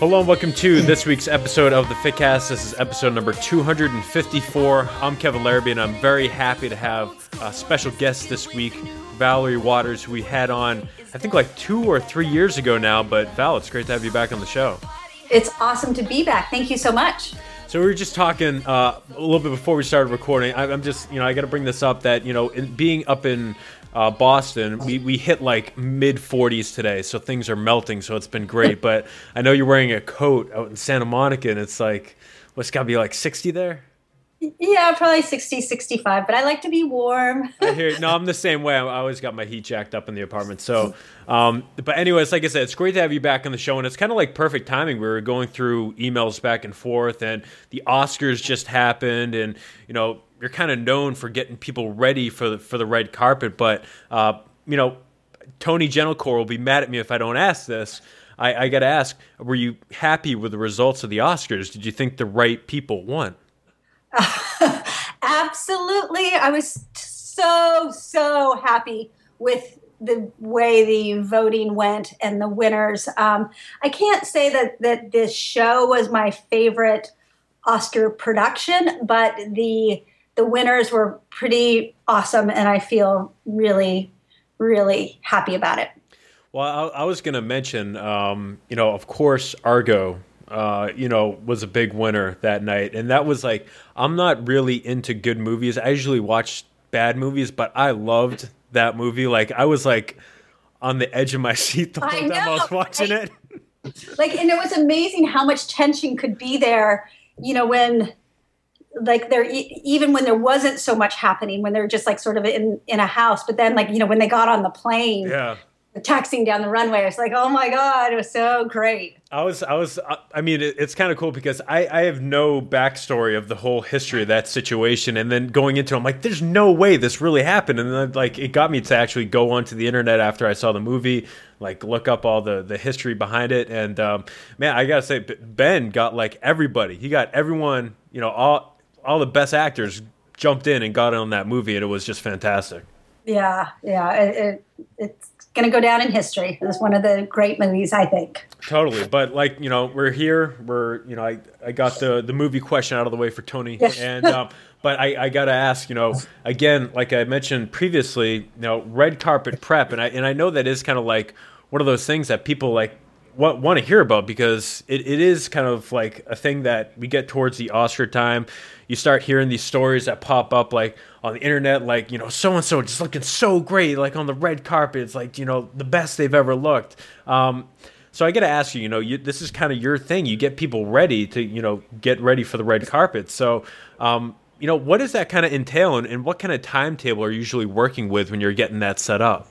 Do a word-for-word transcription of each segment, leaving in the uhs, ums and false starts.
Hello and welcome to this week's episode of the Fitcast. This is episode number two hundred fifty-four. I'm Kevin Larrabee, and I'm very happy to have a special guest this week, Valerie Waters, who we had on, I think like two or three years ago now. But Val, it's great to have you back on the show. It's awesome to be back. Thank you so much. So we were just talking uh, a little bit before we started recording. I, I'm just, you know, I got to bring this up that, you know, in, being up in uh, Boston, we, we hit like mid forties today, so things are melting, so it's been great. But I know you're wearing a coat out in Santa Monica, and it's like, what's got to be like sixty there? Yeah, probably sixty, sixty-five, but I like to be warm. I hear. No, I'm the same way. I always got my heat jacked up in the apartment. So, um, but anyways, like I said, it's great to have you back on the show, and it's kind of like perfect timing. We were going through emails back and forth, and the Oscars just happened, and you know, you're kind of known for getting people ready for the for the red carpet. But uh, you know, Tony Gentilcore will be mad at me if I don't ask this. I, I got to ask: were you happy with the results of the Oscars? Did you think the right people won? Absolutely. I was so, so happy with the way the voting went and the winners. Um, I can't say that, that this show was my favorite Oscar production, but the the winners were pretty awesome, and I feel really, really happy about it. Well, I, I was going to mention, um, you know, of course, Argo. Uh, you know, was a big winner that night. And that was like, I'm not really into good movies. I usually watch bad movies, but I loved that movie. Like, I was like on the edge of my seat the whole time I was watching it. Like, and it was amazing how much tension could be there, you know, when like there, even when there wasn't so much happening, when they're just like sort of in, in a house, but then like, you know, when they got on the plane, yeah. taxiing down the runway, I was like, oh my God, it was so great. I was, I was, I mean, it, it's kind of cool because I, I have no backstory of the whole history of that situation. And then going into it, I'm like, there's no way this really happened. And then like, it got me to actually go onto the internet after I saw the movie, like look up all the, the history behind it. And um, man, I gotta say, Ben got like everybody, he got everyone, you know, all, all the best actors jumped in and got on that movie. And it was just fantastic. Yeah. Yeah. It, it, it's going to go down in history as one of the great movies, I think. Totally. But like, you know, we're here, we're, you know, I, I got the, the movie question out of the way for Tony. Yes. And, um, but I, I got to ask, you know, again, like I mentioned previously, you know, red carpet prep. And I, and I know that is kind of like one of those things that people like want, want to hear about because it, it is kind of like a thing that we get towards the Oscar time. You start hearing these stories that pop up like on the internet, like, you know, so-and-so just looking so great, like on the red carpet. It's like, you know, the best they've ever looked. Um, so I got to ask you, you know, you, this is kind of your thing. You get people ready to, you know, get ready for the red carpet. So, um, you know, what does that kind of entail and, and what kind of timetable are you usually working with when you're getting that set up?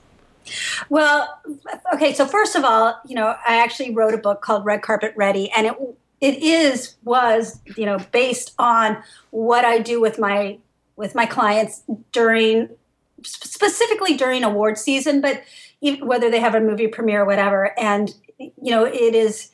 Well, okay. So first of all, you know, I actually wrote a book called Red Carpet Ready, and it it is was you know based on what I do with my with my clients during specifically during award season, but even whether they have a movie premiere or whatever. And you know, it is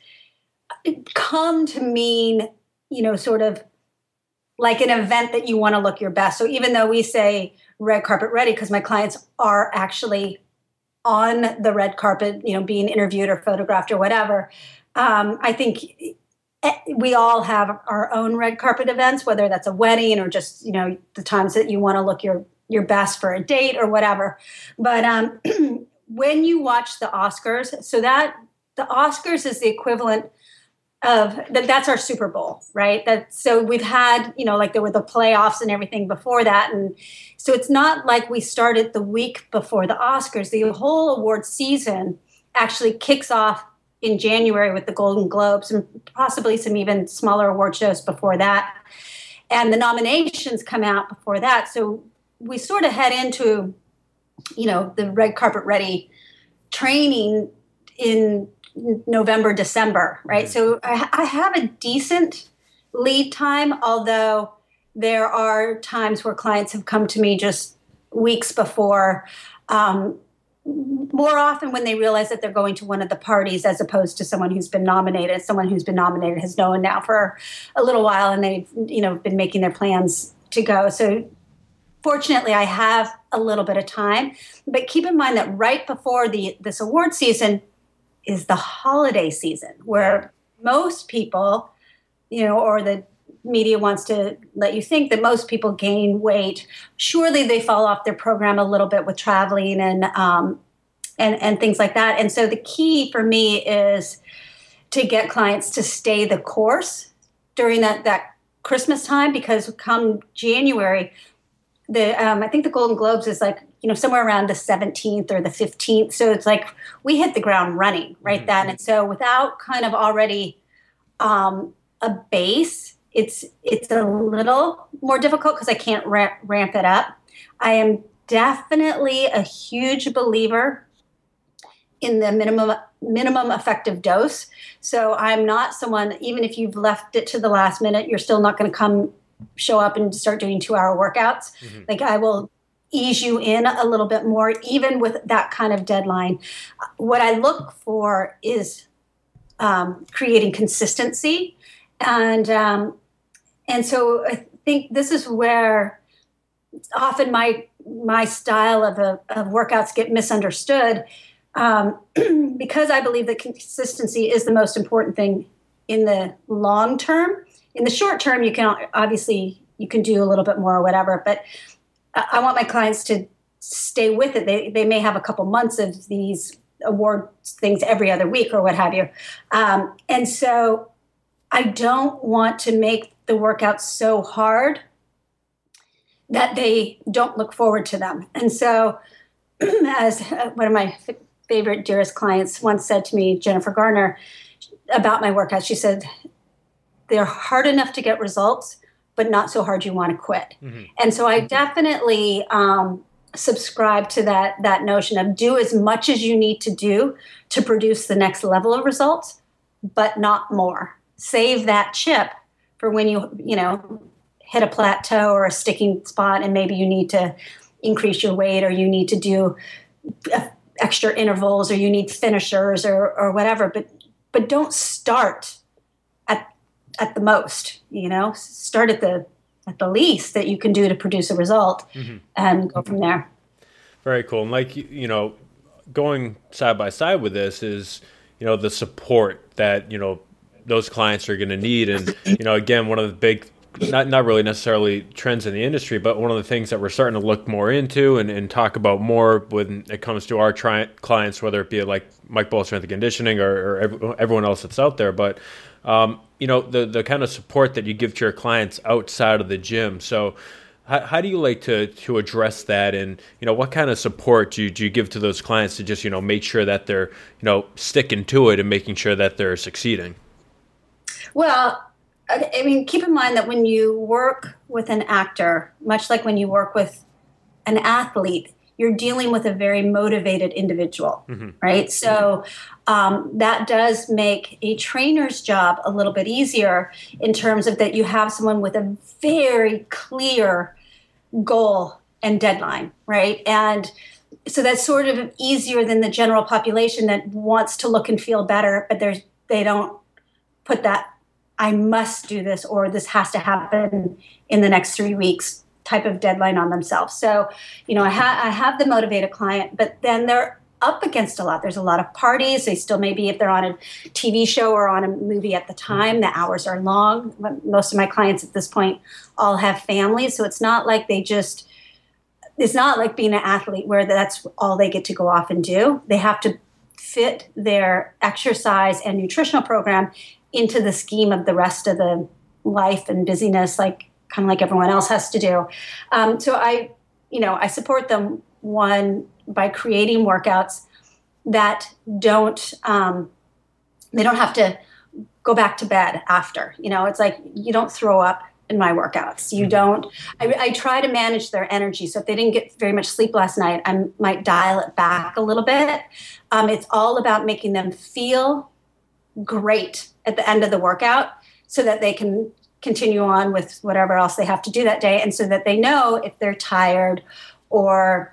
come to mean you know sort of like an event that you want to look your best. So even though we say Red Carpet Ready, because my clients are actually on the red carpet, you know, being interviewed or photographed or whatever. Um, I think we all have our own red carpet events, whether that's a wedding or just, you know, the times that you want to look your, your best for a date or whatever. But um, when you watch the Oscars, so that the Oscars is the equivalent of that, that's our Super Bowl, right? That so we've had, you know, like there were the playoffs and everything before that. And so it's not like we started the week before the Oscars. The whole award season actually kicks off in January with the Golden Globes and possibly some even smaller award shows before that. And the nominations come out before that. So we sort of head into, you know, the red carpet ready training in November, December, right? Mm-hmm. So I, I have a decent lead time, although there are times where clients have come to me just weeks before, um, more often when they realize that they're going to one of the parties as opposed to someone who's been nominated. Someone who's been nominated has known now for a little while and they've, you know, been making their plans to go. So fortunately, I have a little bit of time, but keep in mind that right before the this award season is the holiday season where most people, you know, or the media wants to let you think that most people gain weight. Surely they fall off their program a little bit with traveling and um, and and things like that. And so the key for me is to get clients to stay the course during that that Christmas time, because come January, the um, I think the Golden Globes is like, you know, somewhere around the seventeenth or the fifteenth. So it's like we hit the ground running right mm-hmm. then. And so without kind of already um, a base, it's it's a little more difficult because I can't ramp, ramp it up. I am definitely a huge believer in the minimum minimum effective dose. So I'm not someone, even if you've left it to the last minute, you're still not going to come show up and start doing two hour workouts. Mm-hmm. Like I will ease you in a little bit more, even with that kind of deadline. What I look for is um, creating consistency. And, um, and so I think this is where often my, my style of, a, of workouts get misunderstood. Um, because I believe that consistency is the most important thing in the long term. In the short term, you can obviously you can do a little bit more or whatever, but I want my clients to stay with it. They they may have a couple months of these award things every other week or what have you. Um, and so I don't want to make the workouts so hard that they don't look forward to them. And so as one of my favorite, dearest clients once said to me, Jennifer Garner, about my workouts, she said, they're hard enough to get results, but not so hard you want to quit. Mm-hmm. And so I definitely um, subscribe to that that notion of do as much as you need to do to produce the next level of results, but not more. Save that chip for when you, you know, hit a plateau or a sticking spot and maybe you need to increase your weight or you need to do extra intervals or you need finishers or, or whatever, but but don't start at at the most, you know, start at the at the least that you can do to produce a result mm-hmm. and go from there. Very cool. And like, you know, going side by side with this is, you know, the support that, you know, those clients are going to need. And, you know, again, one of the big, not not really necessarily trends in the industry, but one of the things that we're starting to look more into and, and talk about more when it comes to our tri- clients, whether it be like Mike Boyle Strength and Conditioning or, or every, everyone else that's out there. But, um, you know, the, the kind of support that you give to your clients outside of the gym. So how, how do you like to, to address that? And, you know, what kind of support do you, do you give to those clients to just, you know, make sure that they're, you know, sticking to it and making sure that they're succeeding? Well, I mean, keep in mind that when you work with an actor, much like when you work with an athlete, you're dealing with a very motivated individual, mm-hmm. right? So um, that does make a trainer's job a little bit easier in terms of that you have someone with a very clear goal and deadline, right? And so that's sort of easier than the general population that wants to look and feel better, but there's they don't put that I must do this or this has to happen in the next three weeks type of deadline on themselves. So, you know, I, ha- I have the motivated client, but then they're up against a lot. There's a lot of parties. They still maybe if they're on a T V show or on a movie at the time, the hours are long. Most of my clients at this point all have families. So it's not like they just, it's not like being an athlete where that's all they get to go off and do. They have to fit their exercise and nutritional program into the scheme of the rest of the life and busyness, like kind of like everyone else has to do. Um, so I, you know, I support them, one, by creating workouts that don't, um, they don't have to go back to bed after. You know, it's like you don't throw up in my workouts. You don't, I, I try to manage their energy. So if they didn't get very much sleep last night, I might dial it back a little bit. Um, it's all about making them feel great at the end of the workout so that they can continue on with whatever else they have to do that day. And so that they know if they're tired or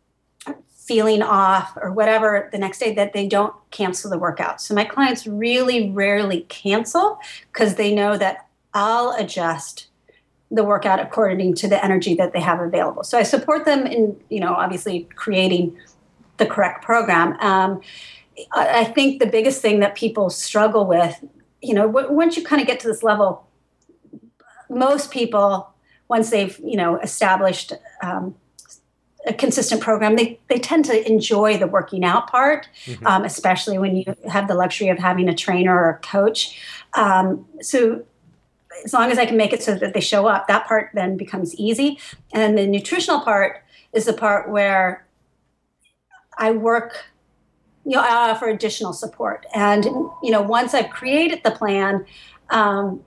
feeling off or whatever the next day that they don't cancel the workout. So my clients really rarely cancel because they know that I'll adjust the workout according to the energy that they have available. So I support them in, you know, obviously creating the correct program. Um, I think the biggest thing that people struggle with you know, w- once you kind of get to this level, most people, once they've, you know, established um, a consistent program, they, they tend to enjoy the working out part, mm-hmm. um, especially when you have the luxury of having a trainer or a coach. Um, so as long as I can make it so that they show up, that part then becomes easy. And the nutritional part is the part where I work, you know, I offer additional support. And, you know, once I've created the plan, um,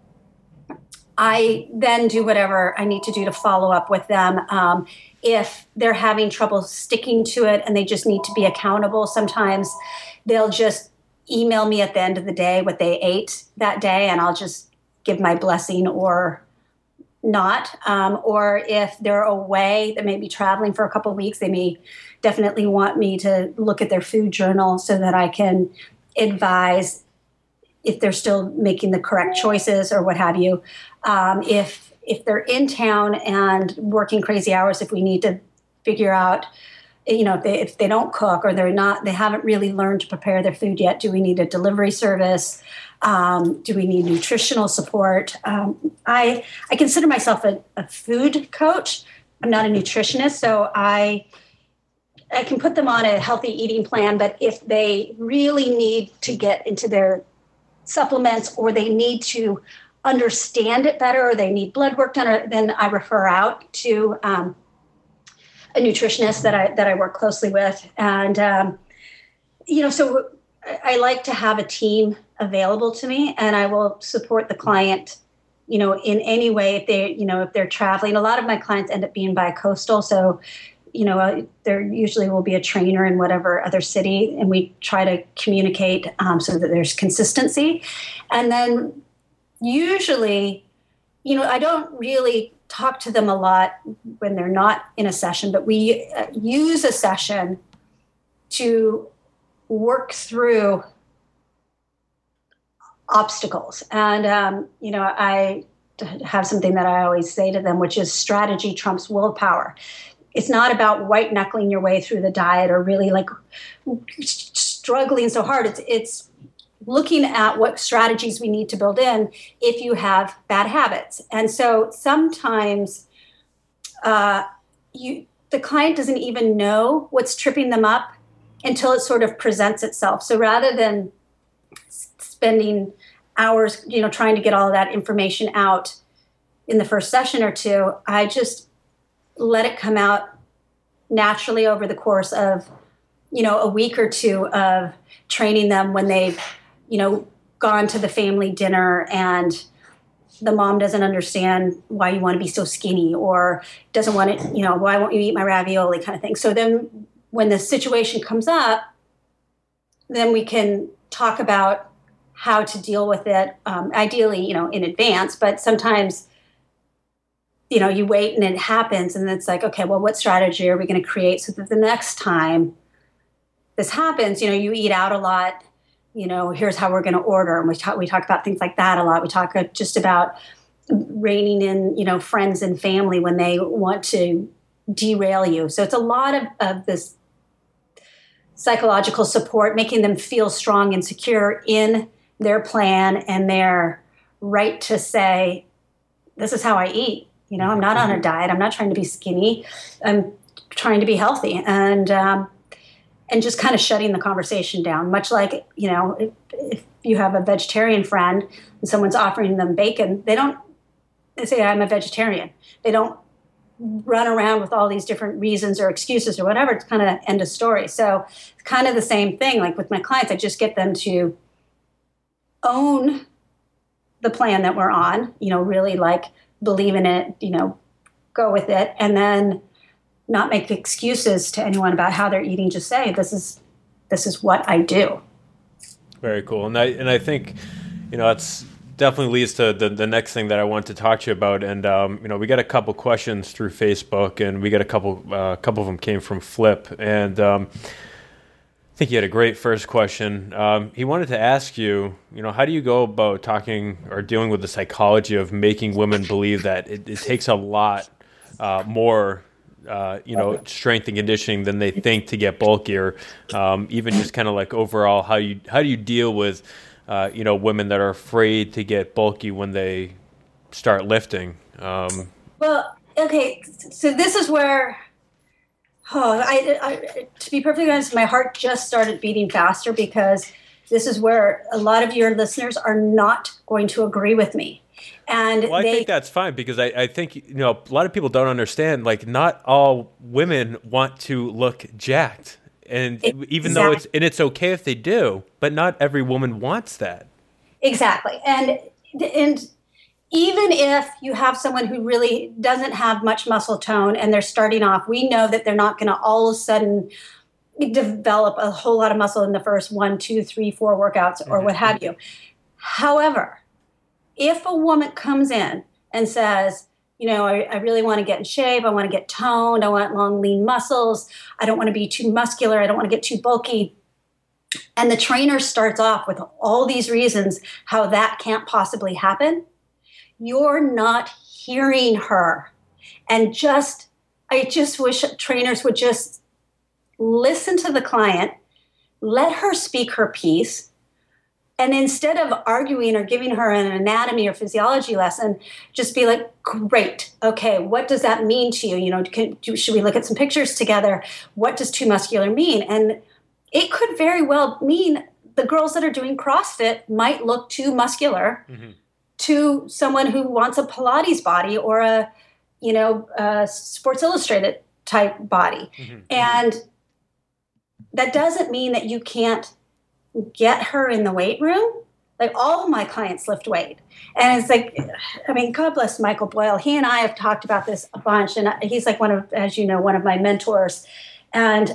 I then do whatever I need to do to follow up with them. Um, if they're having trouble sticking to it and they just need to be accountable, sometimes they'll just email me at the end of the day what they ate that day, and I'll just give my blessing or not. Um, or if they're away, they may be traveling for a couple of weeks, they may definitely want me to look at their food journal so that I can advise if they're still making the correct choices or what have you. Um, if if they're in town and working crazy hours, if we need to figure out, you know, if they, if they don't cook or they're not, they haven't really learned to prepare their food yet, do we need a delivery service? Um, do we need nutritional support? Um, I I consider myself a, a food coach. I'm not a nutritionist, so I I can put them on a healthy eating plan. But if they really need to get into their supplements or they need to understand it better or they need blood work done, or, then I refer out to um, a nutritionist that I that I work closely with. And um, you know, so I like to have a team available to me, and I will support the client, you know, in any way. If they, you know, if they're traveling, a lot of my clients end up being bi-coastal, so you know, there usually will be a trainer in whatever other city, and we try to communicate um, so that there's consistency. And then usually, you know, I don't really talk to them a lot when they're not in a session, but we uh, use a session to work through obstacles. And, um, you know, I have something that I always say to them, which is strategy trumps willpower. It's not about white knuckling your way through the diet or really like struggling so hard. It's it's looking at what strategies we need to build in if you have bad habits. And so sometimes uh, you the client doesn't even know what's tripping them up until it sort of presents itself. So rather than spending hours, you know, trying to get all of that information out in the first session or two, I just let it come out naturally over the course of, you know, a week or two of training them when they've, you know, gone to the family dinner and the mom doesn't understand why you want to be so skinny or doesn't want to, you know, why won't you eat my ravioli kind of thing. So then when the situation comes up, then we can talk about how to deal with it, um, ideally, you know, in advance, but sometimes you know, you wait and it happens and it's like, okay, well, what strategy are we going to create so that the next time this happens, you know, you eat out a lot, you know, here's how we're going to order. And we talk, we talk about things like that a lot. We talk just about reining in, you know, friends and family when they want to derail you. So it's a lot of, of this psychological support, making them feel strong and secure in their plan and their right to say, this is how I eat. You know, I'm not on a diet. I'm not trying to be skinny. I'm trying to be healthy, and um, and just kind of shutting the conversation down. Much like, you know, if, if you have a vegetarian friend and someone's offering them bacon, they don't they say I'm a vegetarian. They don't run around with all these different reasons or excuses or whatever. It's kind of end of story. So it's kind of the same thing. Like with my clients, I just get them to own the plan that we're on. You know, really like. Believe in it, you know, go with it, and then not make excuses to anyone about how they're eating. Just say, this is this is what I do. Very cool. And I and I think, you know, that's definitely leads to the, the next thing that I want to talk to you about. And, um, you know, we got a couple questions through Facebook, and we got a couple, uh, a couple of them came from Flip. And um, I think he had a great first question. Um, he wanted to ask you, you know, how do you go about talking or dealing with the psychology of making women believe that it, it takes a lot uh, more, uh, you know, strength and conditioning than they think to get bulkier? Um, even just kind of like overall, how you how do you deal with uh, you know, women that are afraid to get bulky when they start lifting. Um, well, okay, so this is where, oh, I, I, to be perfectly honest, my heart just started beating faster because this is where a lot of your listeners are not going to agree with me. And well, I they, think that's fine because I, I think, you know, a lot of people don't understand, like, not all women want to look jacked. And exactly. even though it's, and it's okay if they do, but not every woman wants that. Exactly. And, and even if you have someone who really doesn't have much muscle tone and they're starting off, we know that they're not going to all of a sudden develop a whole lot of muscle in the first one, two, three, four workouts or mm-hmm. what have you. However, if a woman comes in and says, you know, I, I really want to get in shape, I want to get toned, I want long, lean muscles, I don't want to be too muscular, I don't want to get too bulky, and the trainer starts off with all these reasons how that can't possibly happen, you're not hearing her. And just, I just wish trainers would just listen to the client, let her speak her piece, and instead of arguing or giving her an anatomy or physiology lesson, just be like, great, okay, what does that mean to you? You know, can, do, should we look at some pictures together? What does too muscular mean? And it could very well mean the girls that are doing CrossFit might look too muscular mm-hmm. to someone who wants a Pilates body or a, you know, a Sports Illustrated type body. Mm-hmm. And that doesn't mean that you can't get her in the weight room. Like, all my clients lift weight. And it's like, I mean, God bless Michael Boyle. He and I have talked about this a bunch. And he's like one of, as you know, one of my mentors. And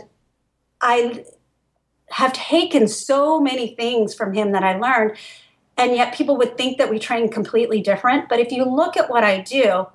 I have taken so many things from him that I learned. And yet people would think that we train completely different. But if you look at what I do,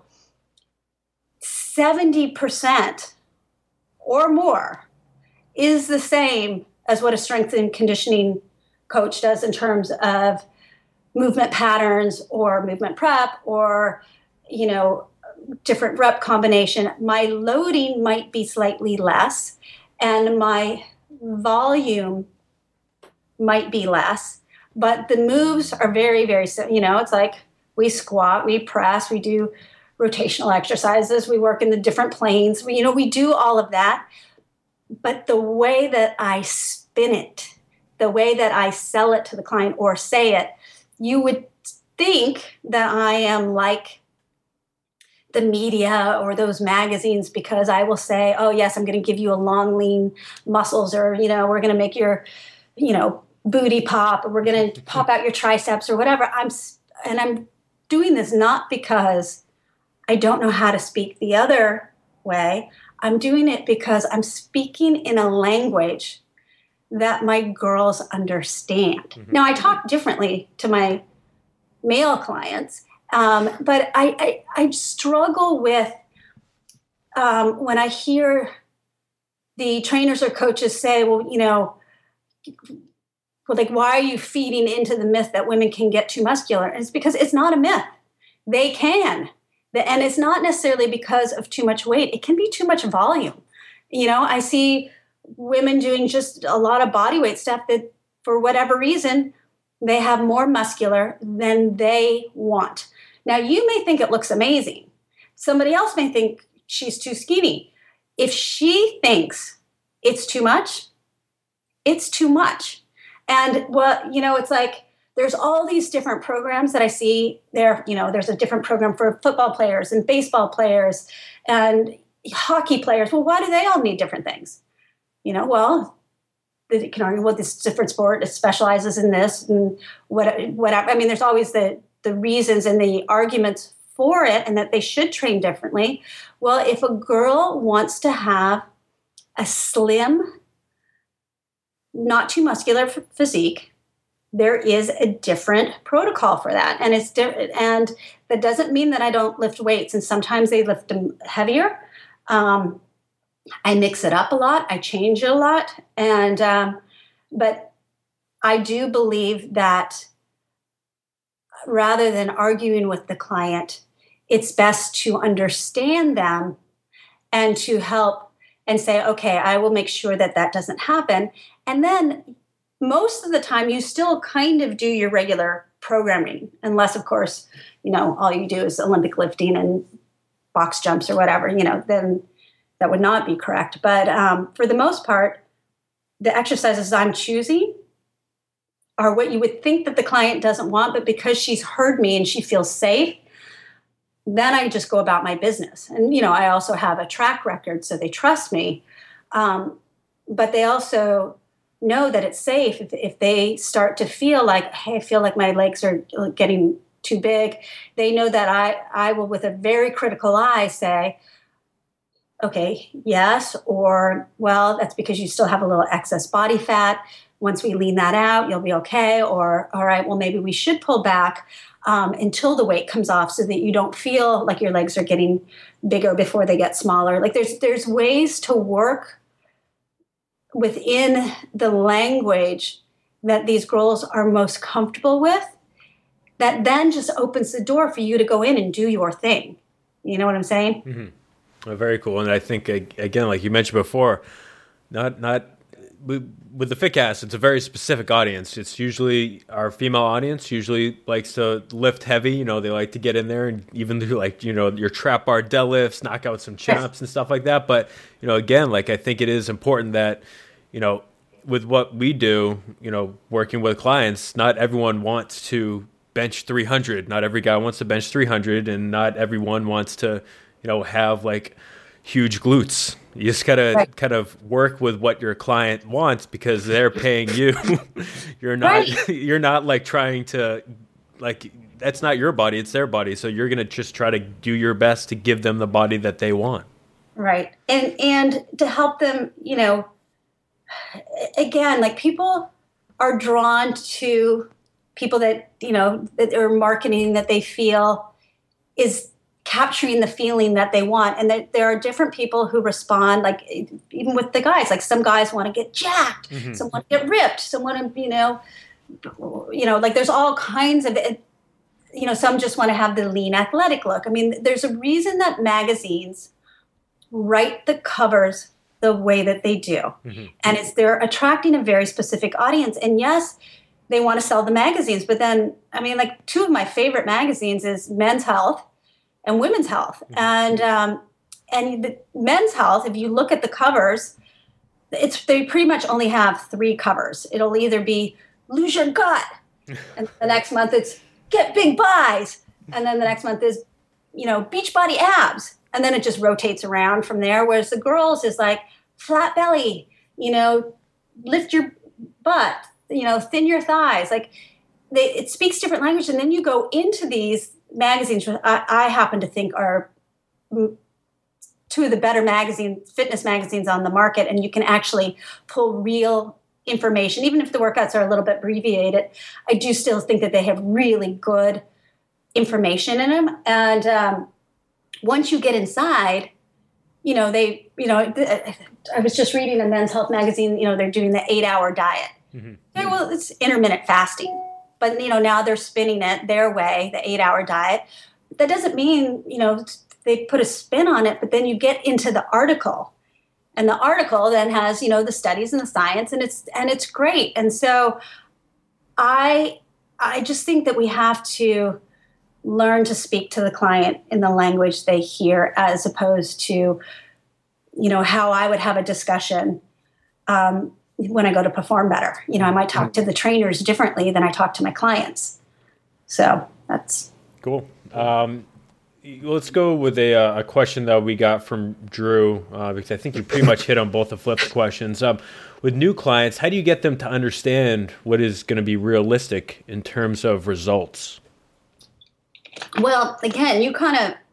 seventy percent or more is the same as what a strength and conditioning coach does in terms of movement patterns or movement prep or, you know, different rep combination. My loading might be slightly less and my volume might be less, but the moves are very, very, you know, it's like we squat, we press, we do rotational exercises, we work in the different planes, we, you know, we do all of that. But the way that I spin it, the way that I sell it to the client or say it, you would think that I am like the media or those magazines because I will say, oh, yes, I'm going to give you a long, lean muscles or, you know, we're going to make your, you know, booty pop or we're going to pop out your triceps or whatever. I'm and I'm doing this not because I don't know how to speak the other way. I'm doing it because I'm speaking in a language that my girls understand. Mm-hmm. Now, I talk differently to my male clients, um, but I, I, I struggle with um, when I hear the trainers or coaches say, well, you know, well, like, why are you feeding into the myth that women can get too muscular? And it's because it's not a myth. They can. And it's not necessarily because of too much weight. It can be too much volume. You know, I see women doing just a lot of body weight stuff that for whatever reason, they have more muscular than they want. Now, you may think it looks amazing. Somebody else may think she's too skinny. If she thinks it's too much, it's too much. And, well, you know, it's like, there's all these different programs that I see there. You know, there's a different program for football players and baseball players and hockey players. Well, why do they all need different things? You know, well, you can argue, well, this different sport specializes in this and what, whatever. I mean, there's always the, the reasons and the arguments for it and that they should train differently. Well, if a girl wants to have a slim, not too muscular physique, there is a different protocol for that. And it's different. And that doesn't mean that I don't lift weights. And sometimes they lift them heavier. Um, I mix it up a lot. I change it a lot. And, um, but I do believe that rather than arguing with the client, it's best to understand them and to help and say, okay, I will make sure that that doesn't happen. And then most of the time you still kind of do your regular programming, unless, of course, you know, all you do is Olympic lifting and box jumps or whatever, you know, then that would not be correct. But um, for the most part, the exercises I'm choosing are what you would think that the client doesn't want, but because she's heard me and she feels safe, then I just go about my business. And, you know, I also have a track record, so they trust me. Um, but they also know that it's safe if, if they start to feel like, hey, I feel like my legs are getting too big. They know that I, I will, with a very critical eye, say, okay, yes, or, well, that's because you still have a little excess body fat. Once we lean that out, you'll be okay. Or, all right, well, maybe we should pull back um, until the weight comes off so that you don't feel like your legs are getting bigger before they get smaller. Like there's there's ways to work within the language that these girls are most comfortable with, that then just opens the door for you to go in and do your thing. You know what I'm saying? Mm-hmm. Well, very cool. And I think, again, like you mentioned before, not not with the FitCast, it's a very specific audience. It's usually our female audience usually likes to lift heavy. You know, they like to get in there and even do like, you know, your trap bar deadlifts, knock out some chin-ups and stuff like that. But, you know, again, like I think it is important that, you know, with what we do, you know, working with clients, not everyone wants to bench three hundred. Not every guy wants to bench three hundred, and not everyone wants to, you know, have like huge glutes. You just gotta right. kind of work with what your client wants because they're paying you. You're not right. You're not like trying to like that's not your body, it's their body. So you're gonna just try to do your best to give them the body that they want. Right. And and to help them, you know, again, like people are drawn to people that, you know, that are marketing that they feel is capturing the feeling that they want. And that there are different people who respond, like even with the guys, like some guys want to get jacked, mm-hmm. some want to get ripped, some want to, you know, you know, like there's all kinds of, you know, some just want to have the lean athletic look. I mean, there's a reason that magazines write the covers the way that they do. Mm-hmm. And it's they're attracting a very specific audience. And yes, they want to sell the magazines, but then, I mean, like two of my favorite magazines is Men's Health and Women's Health. Mm-hmm. And um, and the Men's Health, if you look at the covers, it's they pretty much only have three covers. It'll either be lose your gut, and the next month it's get big buys, and then the next month is, you know, beach body abs, and then it just rotates around from there. Whereas the girls is like flat belly, you know, lift your butt, you know, thin your thighs. Like they, it speaks different language, and then you go into these magazines, which I, I happen to think are two of the better magazines, fitness magazines on the market, and you can actually pull real information, even if the workouts are a little bit abbreviated. I do still think that they have really good information in them, and um, once you get inside, you know, they, you know, I was just reading a Men's Health magazine. You know, they're doing the eight-hour diet. Mm-hmm. Okay, well, it's intermittent fasting. But, you know, now they're spinning it their way, the eight-hour diet. That doesn't mean, you know, they put a spin on it, but then you get into the article. And the article then has, you know, the studies and the science, and it's and it's great. And so I I just think that we have to learn to speak to the client in the language they hear, as opposed to, you know, how I would have a discussion um when I go to Perform Better. You know, I might talk to the trainers differently than I talk to my clients. So that's cool. Um, let's go with a, uh, a question that we got from Drew, uh, because I think you pretty much hit on both of Flip's questions. Um, with new clients, how do you get them to understand what is going to be realistic in terms of results? Well, again, you kind of,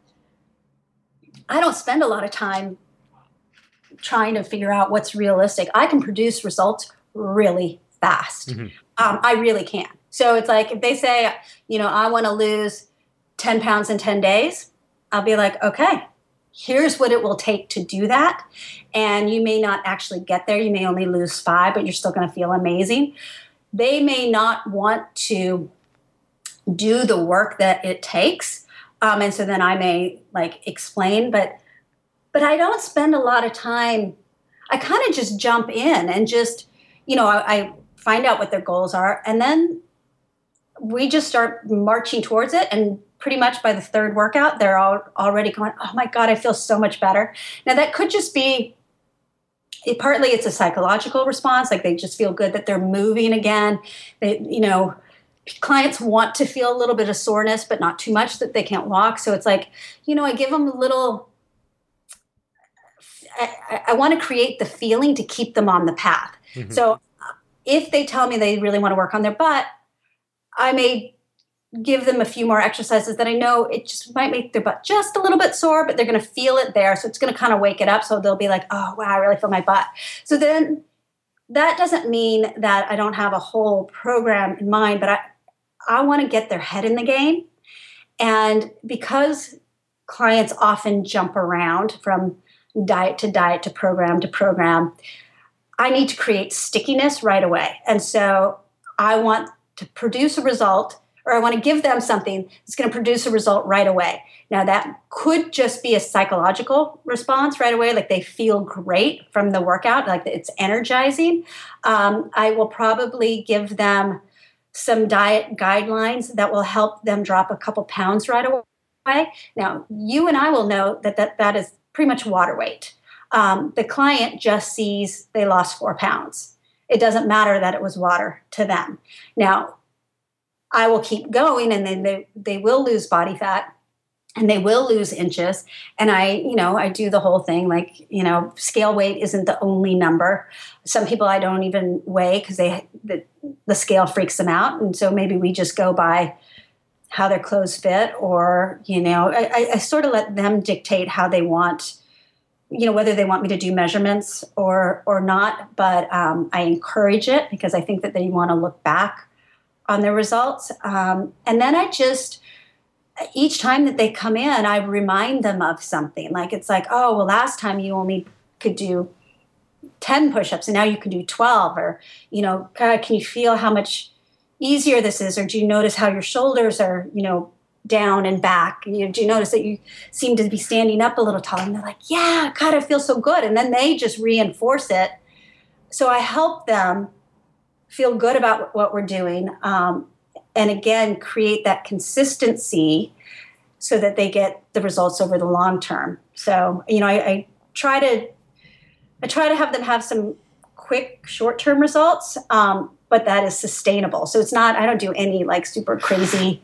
I don't spend a lot of time trying to figure out what's realistic. I can produce results really fast. Mm-hmm. Um, I really can. So it's like if they say, you know, I want to lose ten pounds in ten days, I'll be like, okay, here's what it will take to do that. And you may not actually get there. You may only lose five, but you're still going to feel amazing. They may not want to do the work that it takes. Um, and so then I may like explain, but But I don't spend a lot of time. I kind of just jump in and just, you know, I, I find out what their goals are, and then we just start marching towards it. And pretty much by the third workout, they're all already going, oh my God, I feel so much better. Now that could just be, it, partly it's a psychological response. Like they just feel good that they're moving again. They, you know, clients want to feel a little bit of soreness, but not too much that they can't walk. So it's like, you know, I give them a little, I, I want to create the feeling to keep them on the path. Mm-hmm. So if they tell me they really want to work on their butt, I may give them a few more exercises that I know it just might make their butt just a little bit sore, but they're going to feel it there. So it's going to kind of wake it up. So they'll be like, oh, wow, I really feel my butt. So then that doesn't mean that I don't have a whole program in mind, but I, I want to get their head in the game. And because clients often jump around from diet to diet to program to program, I need to create stickiness right away. And so I want to produce a result, or I want to give them something that's going to produce a result right away. Now, that could just be a psychological response right away, like they feel great from the workout, like it's energizing. Um, I will probably give them some diet guidelines that will help them drop a couple pounds right away. Now, you and I will know that that, that is pretty much water weight. Um, the client just sees they lost four pounds. It doesn't matter that it was water to them. Now, I will keep going, and then they, they will lose body fat and they will lose inches. And I, you know, I do the whole thing like, you know, scale weight isn't the only number. Some people I don't even weigh because they the, the scale freaks them out. And so maybe we just go by how their clothes fit, or, you know, I, I sort of let them dictate how they want, you know, whether they want me to do measurements or or not. But um, I encourage it because I think that they want to look back on their results. Um, and then I just, each time that they come in, I remind them of something. Like it's like, oh, well, last time you only could do ten push-ups and now you can do twelve. Or, you know, God, can you feel how much easier this is? Or do you notice how your shoulders are, you know, down and back? You know, do you notice that you seem to be standing up a little taller? And they're like, yeah, God, I feel so good. And then they just reinforce it. So I help them feel good about what we're doing. Um, and again, create that consistency so that they get the results over the long term. So, you know, I, I try to, I try to have them have some quick short-term results, um, but that is sustainable. So it's not, I don't do any like super crazy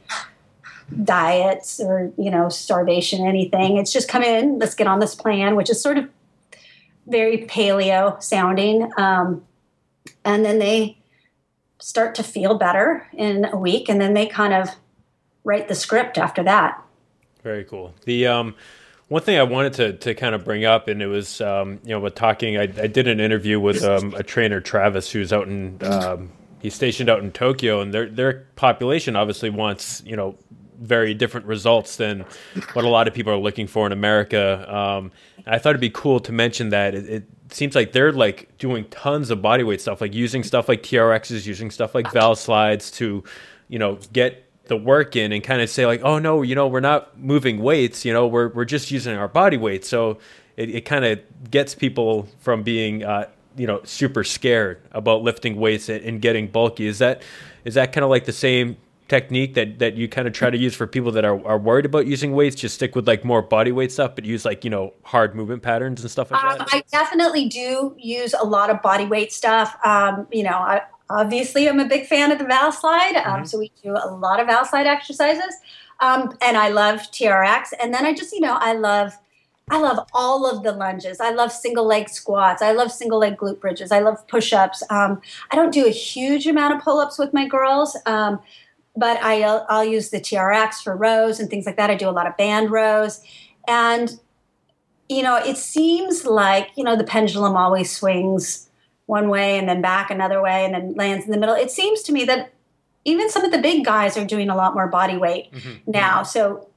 diets or, you know, starvation, anything. It's just come in, let's get on this plan, which is sort of very paleo sounding. Um, and then they start to feel better in a week, and then they kind of write the script after that. Very cool. The um, one thing I wanted to to kind of bring up, and it was, um, you know, with talking, I, I did an interview with um, a trainer, Travis, who's out in, um, he's stationed out in Tokyo, and their their population obviously wants, you know, very different results than what a lot of people are looking for in America. Um, I thought it'd be cool to mention that it, it seems like they're like doing tons of bodyweight stuff, like using stuff like T R Xs, using stuff like Val slides to, you know, get the work in and kind of say like, oh no, you know, we're not moving weights, you know, we're we're just using our body weight. So it, it kind of gets people from being, uh, you know, super scared about lifting weights and, and getting bulky. Is that is that kind of like the same technique that, that you kind of try to use for people that are, are worried about using weights? Just stick with like more body weight stuff, but use like, you know, hard movement patterns and stuff like that? Um, I definitely do use a lot of body weight stuff. Um, you know, I, obviously I'm a big fan of the Val slide. Um, mm-hmm. So we do a lot of Val slide exercises. Um, and I love T R X. And then I just, you know, I love, I love all of the lunges. I love single leg squats. I love single leg glute bridges. I love push-ups. Um, I don't do a huge amount of pull-ups with my girls. Um, But I, I'll, I'll use the T R X for rows and things like that. I do a lot of band rows. And, you know, it seems like, you know, the pendulum always swings one way and then back another way and then lands in the middle. It seems to me that even some of the big guys are doing a lot more body weight mm-hmm. now. So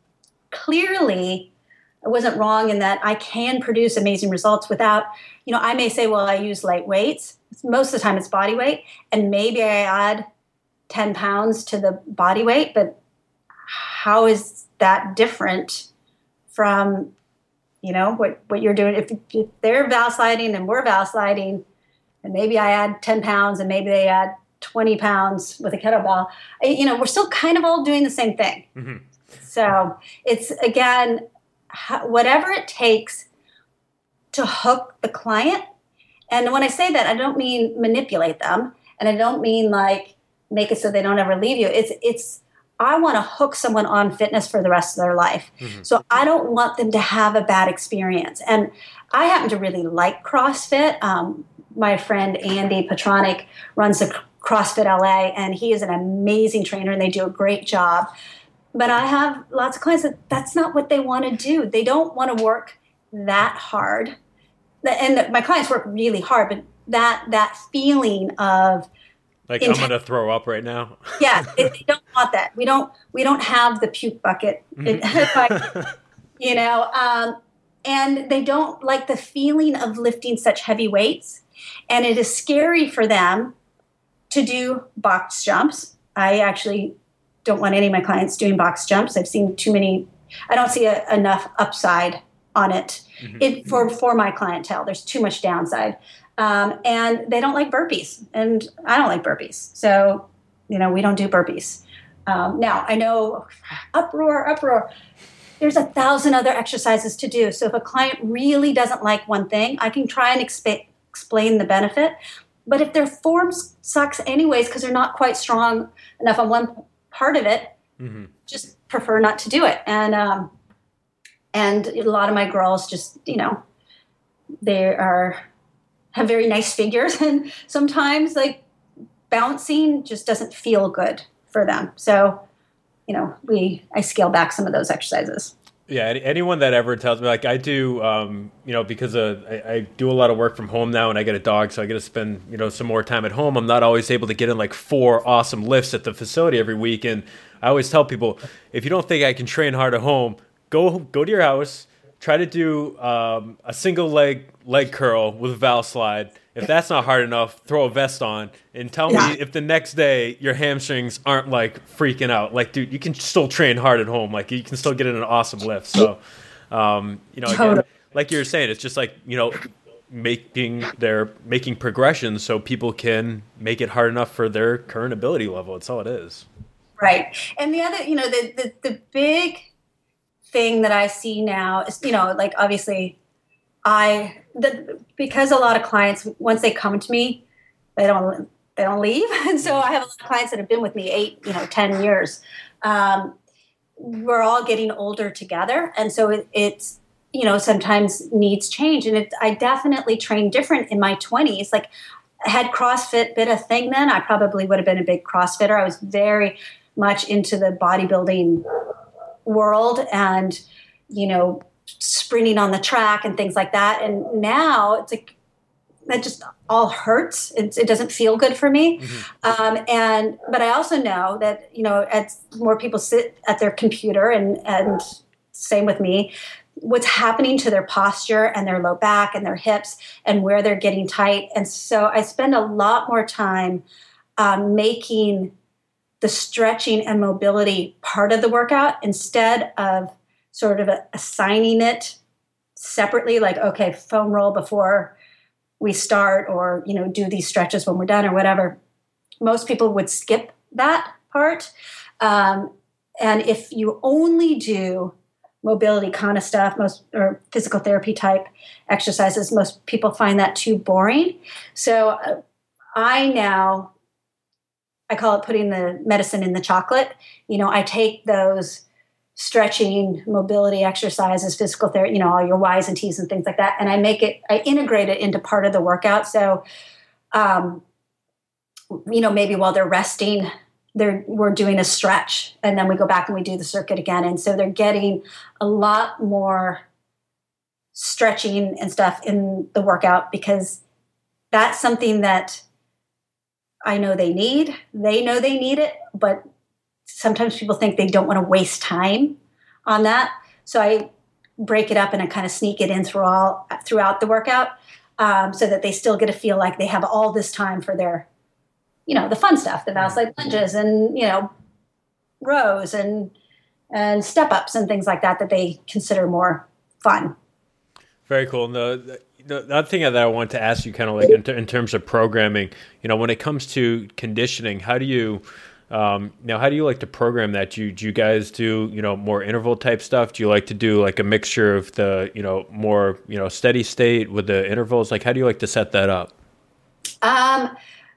clearly I wasn't wrong in that I can produce amazing results without, you know, I may say, well, I use light weights. Most of the time it's body weight. And maybe I add ten pounds to the body weight, but how is that different from, you know, what, what you're doing? If, if they're Val sliding and we're Val sliding, and maybe I add ten pounds and maybe they add twenty pounds with a kettlebell, you know, we're still kind of all doing the same thing. Mm-hmm. So it's, again, whatever it takes to hook the client. And when I say that, I don't mean manipulate them, and I don't mean like make it so they don't ever leave you. It's, it's, I want to hook someone on fitness for the rest of their life. Mm-hmm. So I don't want them to have a bad experience. And I happen to really like CrossFit. Um, my friend Andy Petronic runs the CrossFit L A, and he is an amazing trainer, and they do a great job. But I have lots of clients that that's not what they want to do. They don't want to work that hard. And my clients work really hard, but that that feeling of like int- I'm going to throw up right now. Yeah, they, they don't want that. We don't we don't have the puke bucket, like, you know. Um, and they don't like the feeling of lifting such heavy weights, and it is scary for them to do box jumps. I actually don't want any of my clients doing box jumps. I've seen too many. I don't see a, enough upside on it. Mm-hmm. It for for my clientele. There's too much downside. Um, and they don't like burpees, and I don't like burpees. So, you know, we don't do burpees. Um, now, I know uproar, uproar. There's a thousand other exercises to do. So if a client really doesn't like one thing, I can try and exp- explain the benefit. But if their form sucks anyways because they're not quite strong enough on one part of it, mm-hmm. just prefer not to do it. And um, and a lot of my girls just, you know, they are... have very nice figures, and sometimes like bouncing just doesn't feel good for them. So, you know, we I scale back some of those exercises. Yeah, anyone that ever tells me, like I do, um, you know, because uh, I, I do a lot of work from home now, and I get a dog, so I get to spend, you know, some more time at home. I'm not always able to get in like four awesome lifts at the facility every week, and I always tell people, if you don't think I can train hard at home, go go to your house. Try to do um, a single leg leg curl with a valve slide. If that's not hard enough, throw a vest on and tell yeah. me if the next day your hamstrings aren't like freaking out. Like, dude, you can still train hard at home. Like, you can still get in an awesome lift. So, um, you know, again, like you were saying, it's just like, you know, making their making progressions so people can make it hard enough for their current ability level. That's all it is. Right. And the other, you know, the the, the big thing that I see now is, you know, like obviously I, the, because a lot of clients, once they come to me, they don't, they don't leave. And so I have a lot of clients that have been with me eight, you know, ten years. Um, we're all getting older together. And so it, it's, you know, sometimes needs change. And it, I definitely trained different in my twenties. Like, had CrossFit been a thing then, I probably would have been a big CrossFitter. I was very much into the bodybuilding world and, you know, sprinting on the track and things like that. And now it's like, that just all hurts. It, it doesn't feel good for me. Mm-hmm. Um, and, but I also know that, you know, as more people sit at their computer and, and same with me, what's happening to their posture and their low back and their hips and where they're getting tight. And so I spend a lot more time um, making the stretching and mobility part of the workout instead of sort of assigning it separately, like, okay, foam roll before we start, or, you know, do these stretches when we're done or whatever. Most people would skip that part. Um, and if you only do mobility kind of stuff, most or physical therapy type exercises, most people find that too boring. So uh, I now, I call it putting the medicine in the chocolate. You know, I take those stretching, mobility exercises, physical therapy, you know, all your Y's and T's and things like that, and I make it, I integrate it into part of the workout. So, um, you know, maybe while they're resting, they're we're doing a stretch, and then we go back and we do the circuit again. And so they're getting a lot more stretching and stuff in the workout, because that's something that I know they need. They know they need it, but sometimes people think they don't want to waste time on that. So I break it up and I kind of sneak it in through all, throughout the workout, um, so that they still get to feel like they have all this time for their, you know, the fun stuff, the valve slide lunges and, you know, rows and and step ups and things like that that they consider more fun. Very cool. And the, the other thing that I want to ask you, kind of like in, ter- in terms of programming, you know, when it comes to conditioning, how do you, um, now, how do you like to program that? Do you, do you guys do, you know, more interval type stuff? Do you like to do like a mixture of the, you know, more, you know, steady state with the intervals? Like, how do you like to set that up? Um,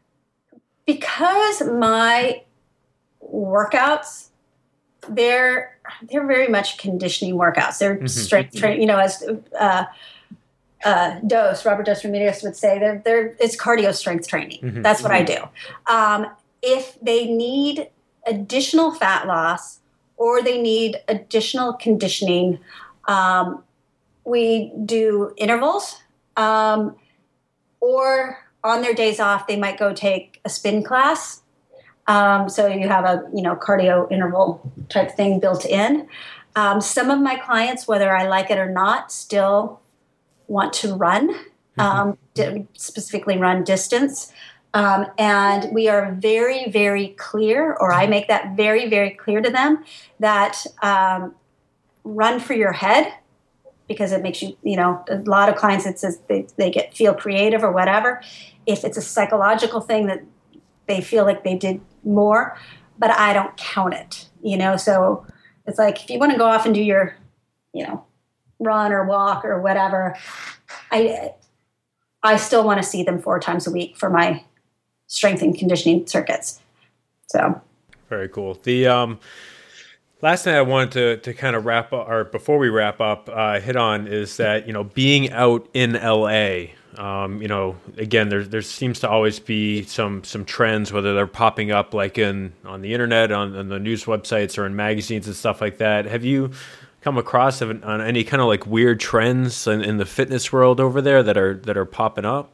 because my workouts, they're, they're very much conditioning workouts. They're mm-hmm. strength training, you know, as, uh, Uh, Dose, Robert Dose Ramirez would say they're, they're, it's cardio strength training. Mm-hmm. That's what mm-hmm. I do. Um, if they need additional fat loss or they need additional conditioning, um, we do intervals. Um, or on their days off, they might go take a spin class. Um, so you have a you know cardio interval type thing built in. Um, some of my clients, whether I like it or not, still want to run, um, di- specifically run distance. Um, and we are very, very clear, or I make that very, very clear to them that um, run for your head, because it makes you, you know, a lot of clients, it says they, they get feel creative or whatever. If it's a psychological thing that they feel like they did more, but I don't count it, you know? So it's like, if you want to go off and do your, you know, run or walk or whatever, I I still want to see them four times a week for my strength and conditioning circuits. So very cool. The um, last thing I wanted to to kind of wrap up, or before we wrap up, uh, hit on is that, you know, being out in L A. Um, you know, again, there there seems to always be some some trends, whether they're popping up like in on the internet, on, on the news websites, or in magazines and stuff like that. Have you come across on any kind of like weird trends in, in the fitness world over there that are that are popping up?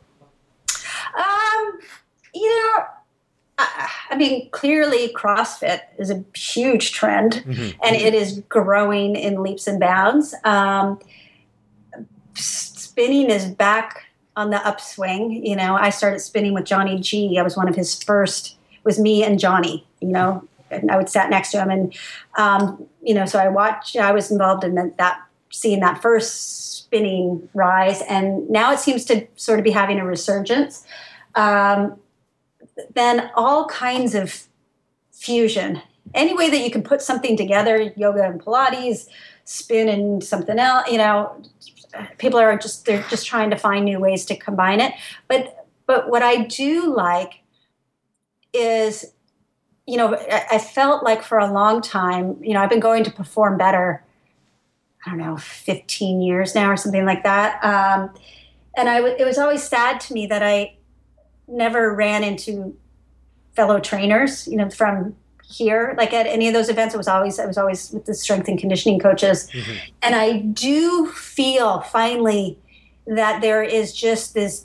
Um, you know, I, I mean, clearly CrossFit is a huge trend, mm-hmm. and it is growing in leaps and bounds. Um, spinning is back on the upswing. You know, I started spinning with Johnny G. I was one of his first. It was me and Johnny. You know. And I would sat next to him, and um, you know, so I watched. I was involved in the, that, seeing that first spinning rise, and now it seems to sort of be having a resurgence. Um, then all kinds of fusion, any way that you can put something together, yoga and Pilates, spin and something else. You know, people are just they're just trying to find new ways to combine it. But but what I do like is, you know, I felt like for a long time, you know, I've been going to Perform Better, I don't know, fifteen years now or something like that. Um, and I w- it was always sad to me that I never ran into fellow trainers, you know, from here. Like at any of those events, it was always, I was always with the strength and conditioning coaches. Mm-hmm. And I do feel finally that there is just this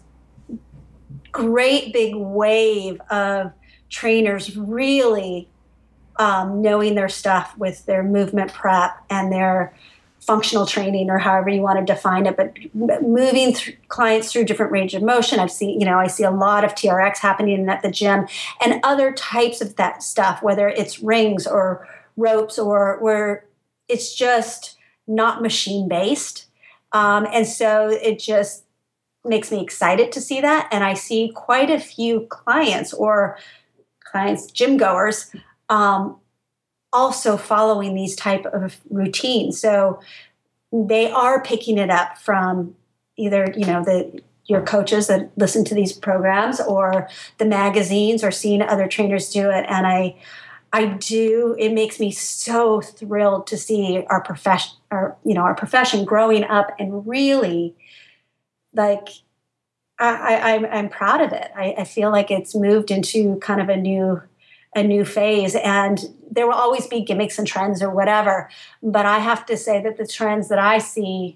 great big wave of trainers really um, knowing their stuff with their movement prep and their functional training, or however you want to define it, but moving th- clients through different range of motion. I've seen, you know, I see a lot of T R X happening at the gym and other types of that stuff, whether it's rings or ropes, or where it's just not machine based. Um, and so it just makes me excited to see that. And I see quite a few clients or clients, gym goers, um, also following these type of routines. So they are picking it up from either, you know, the your coaches that listen to these programs, or the magazines, or seeing other trainers do it. And I, I do. It makes me so thrilled to see our profession, our you know, our profession growing up and really, like, I, I, I'm, I'm proud of it. I, I feel like it's moved into kind of a new, a new phase, and there will always be gimmicks and trends or whatever. But I have to say that the trends that I see,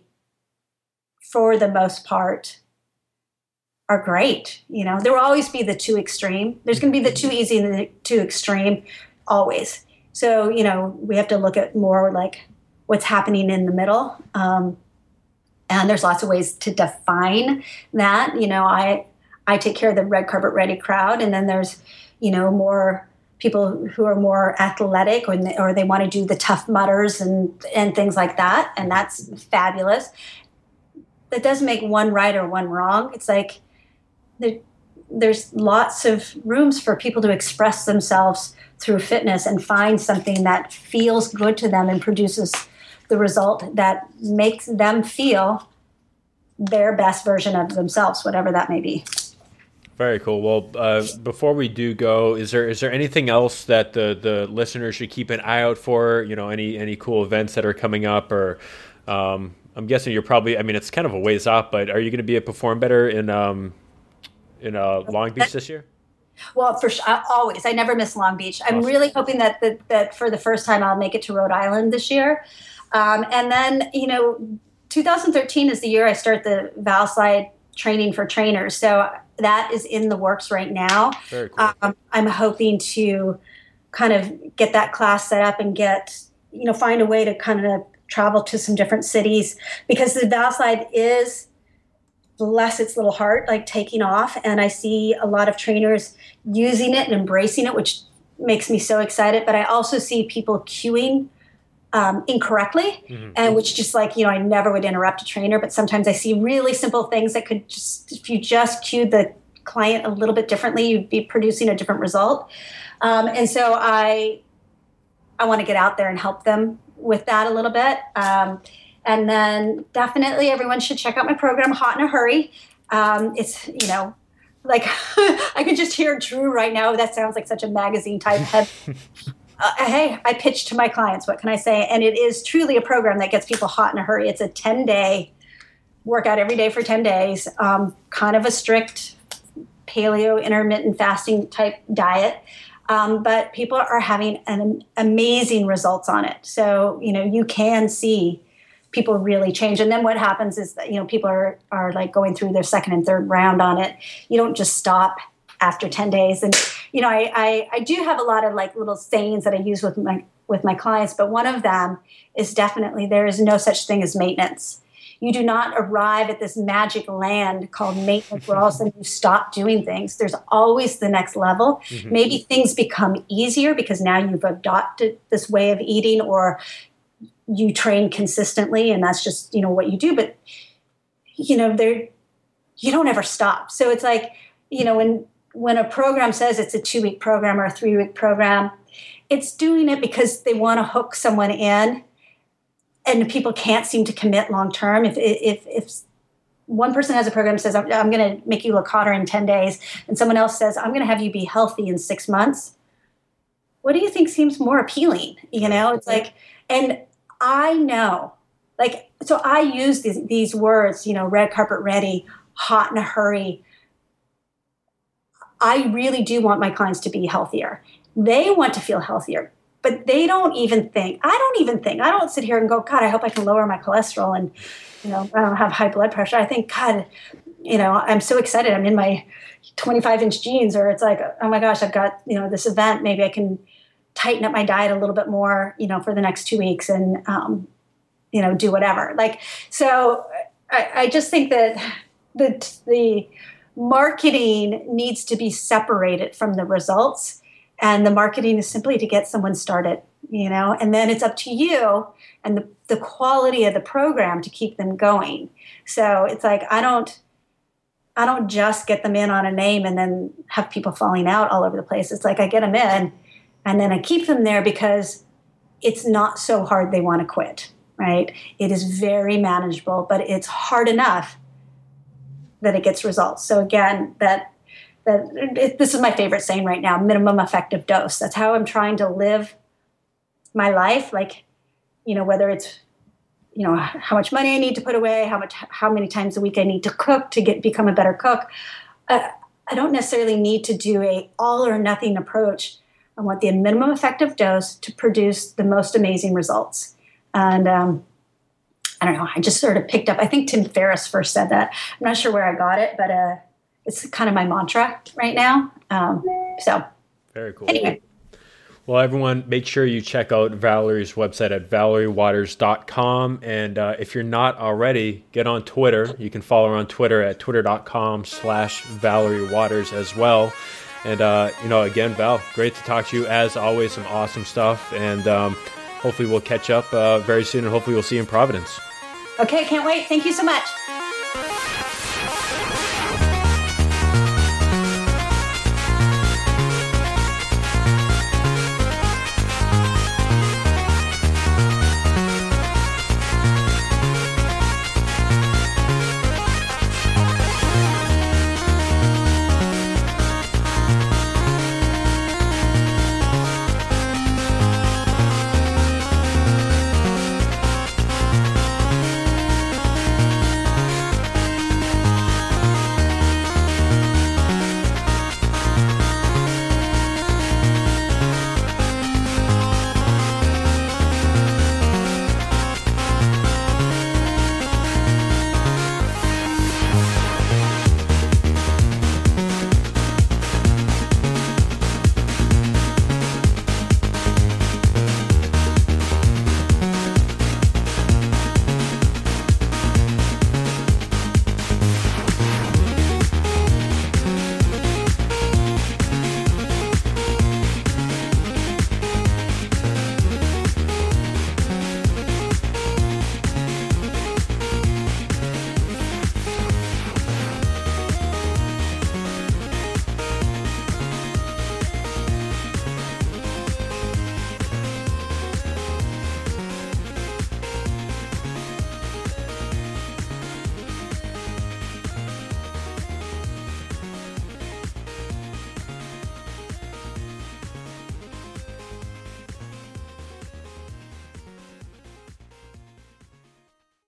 for the most part, are great. You know, there will always be the too extreme. There's going to be the too easy and the too extreme, always. So, you know, we have to look at more like what's happening in the middle. Um, And there's lots of ways to define that. You know, I I take care of the red carpet ready crowd, and then there's, you know, more people who are more athletic, or, or they want to do the Tough Mudders and and things like that, and that's fabulous. that doesn't make one right or one wrong. It's like there, there's lots of rooms for people to express themselves through fitness and find something that feels good to them and produces the result that makes them feel their best version of themselves, whatever that may be. Very cool. Well, uh, before we do go, is there is there anything else that the, the listeners should keep an eye out for? You know, any any cool events that are coming up, or um, I'm guessing you're probably. I mean, it's kind of a ways off, but are you going to be at Perform Better in um, in uh, Long Beach this year? Well, for sure, always. I never miss Long Beach. I'm awesome. Really hoping that, that that for the first time I'll make it to Rhode Island this year, um, and then you know, two thousand thirteen is the year I start the Valslide training for trainers. So that is in the works right now. Very cool. Um, I'm hoping to kind of get that class set up and get, you know, find a way to kind of travel to some different cities, because the Valslide is, bless its little heart, like taking off. And I see a lot of trainers using it and embracing it, which makes me so excited. But I also see people queuing Um, incorrectly, mm-hmm. and which just like, you know, I never would interrupt a trainer, but sometimes I see really simple things that could just, if you just cued the client a little bit differently, you'd be producing a different result. Um, and so I, I want to get out there and help them with that a little bit. Um, and then definitely everyone should check out my program, Hot in a Hurry. Um, it's, you know, like I can just hear Drew right now. That sounds like such a magazine type head. Uh, hey, I pitch to my clients. What can I say? And it is truly a program that gets people hot in a hurry. It's a ten-day workout every day for ten days, um, kind of a strict paleo intermittent fasting type diet. Um, but people are having an amazing results on it. So, you know, you can see people really change. And then what happens is that, you know, people are, are like going through their second and third round on it. You don't just stop after ten days. And, you know, I, I, I do have a lot of like little sayings that I use with my, with my clients, but one of them is definitely there is no such thing as maintenance. You do not arrive at this magic land called maintenance where all of a sudden you stop doing things. There's always the next level. Mm-hmm. Maybe things become easier because now you've adopted this way of eating, or you train consistently and that's just, you know, what you do. But, you know, there, you don't ever stop. So it's like, you know, when, when a program says it's a two-week program or a three-week program, it's doing it because they want to hook someone in, and people can't seem to commit long-term. If if if one person has a program that says, I'm, I'm going to make you look hotter in ten days, and someone else says, I'm going to have you be healthy in six months, what do you think seems more appealing? You know, it's like, and I know, like, so I use these, these words, you know, red carpet ready, hot in a hurry. I really do want my clients to be healthier. They want to feel healthier, but they don't even think, I don't even think, I don't sit here and go, God, I hope I can lower my cholesterol and, you know, I don't have high blood pressure. I think, God, you know, I'm so excited. I'm in my twenty-five inch jeans, or it's like, oh my gosh, I've got, you know, this event. Maybe I can tighten up my diet a little bit more, you know, for the next two weeks and, um, you know, do whatever. Like, so I, I just think that the, the, marketing needs to be separated from the results, and the marketing is simply to get someone started, you know, and then it's up to you and the, the quality of the program to keep them going. So it's like, I don't, I don't just get them in on a name and then have people falling out all over the place. It's like I get them in and then I keep them there because it's not so hard they want to quit, right? It is very manageable, but it's hard enough that it gets results. So again, that that it, this is my favorite saying right now: minimum effective dose. That's how I'm trying to live my life. Like, you know, whether it's, you know, how much money I need to put away, how much, how many times a week I need to cook to get become a better cook. Uh, I don't necessarily need to do a all or nothing approach. I want the minimum effective dose to produce the most amazing results. And um, I don't know, I just sort of picked up, I think Tim Ferriss first said that. I'm not sure where I got it, but uh, it's kind of my mantra right now. Um, so very cool. Anyway. Well, everyone, make sure you check out Valerie's website at valerie waters dot com. And uh, if you're not already, get on Twitter. You can follow her on Twitter at twitter.com slash Valerie Waters as well. And, uh, you know, again, Val, great to talk to you. As always, some awesome stuff. And um, hopefully we'll catch up uh, very soon, and hopefully we'll see you in Providence. Okay, can't wait. Thank you so much.